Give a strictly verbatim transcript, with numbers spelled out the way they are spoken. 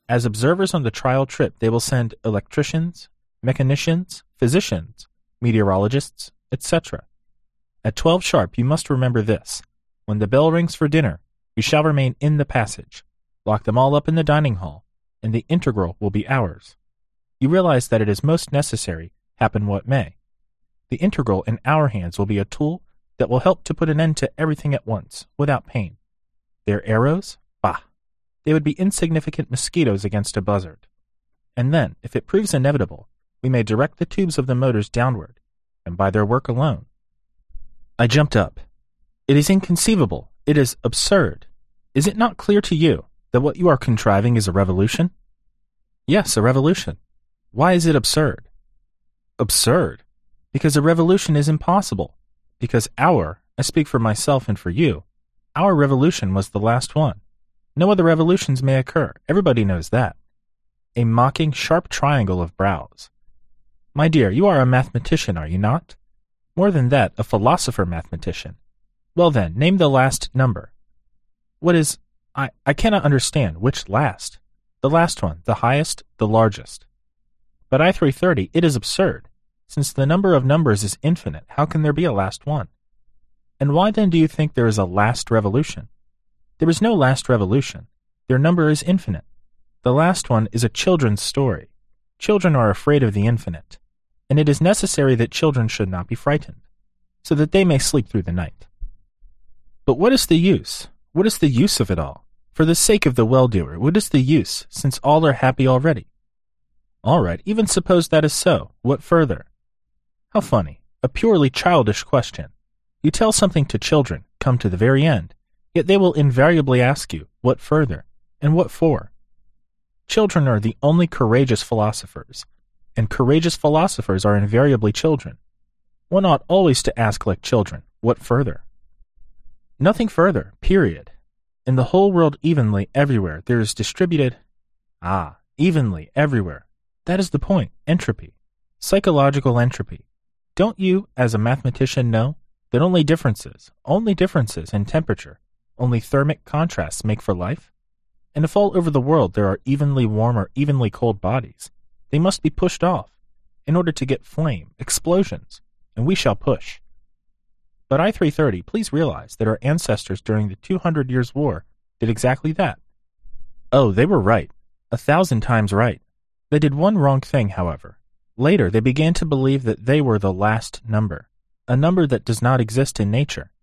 As observers on the trial trip, they will send electricians, mechanicians, physicians, meteorologists, et cetera. At twelve sharp, you must remember this. When the bell rings for dinner, you shall remain in the passage. Lock them all up in the dining hall, and the integral will be ours. You realize that it is most necessary, happen what may. The integral in our hands will be a tool that will help to put an end to everything at once, without pain. Their arrows? Bah! They would be insignificant mosquitoes against a buzzard. And then, if it proves inevitable, we may direct the tubes of the motors downward, and by their work alone. I jumped up. It is inconceivable. It is absurd. Is it not clear to you that what you are contriving is a revolution? Yes, a revolution. Why is it absurd? Absurd? Because a revolution is impossible. Because our, I speak for myself and for you, our revolution was the last one. No other revolutions may occur. Everybody knows that. A mocking, sharp triangle of brows. My dear, you are a mathematician, are you not? More than that, a philosopher-mathematician. Well then, name the last number. What is... I, I cannot understand. Which last? The last one, the highest, the largest. But I three thirty, it is absurd. Since the number of numbers is infinite, how can there be a last one? And why then do you think there is a last revolution? There is no last revolution. Their number is infinite. The last one is a children's story. Children are afraid of the infinite, and it is necessary that children should not be frightened, so that they may sleep through the night. But what is the use? What is the use of it all? For the sake of the well-doer, what is the use, since all are happy already? All right, even suppose that is so. What further? How funny. A purely childish question. You tell something to children, come to the very end, yet they will invariably ask you, what further, and what for? Children are the only courageous philosophers, and courageous philosophers are invariably children. One ought always to ask like children, what further? Nothing further, period. In the whole world evenly everywhere there is distributed... Ah, evenly everywhere. That is the point, entropy. Psychological entropy. Don't you, as a mathematician, know that only differences, only differences in temperature, only thermic contrasts make for life? And if all over the world there are evenly warm or evenly cold bodies, they must be pushed off, in order to get flame, explosions, and we shall push. But I three thirty, please realize that our ancestors during the two hundred years' war did exactly that. Oh, they were right, a thousand times right. They did one wrong thing, however. Later they began to believe that they were the last number, a number that does not exist in nature.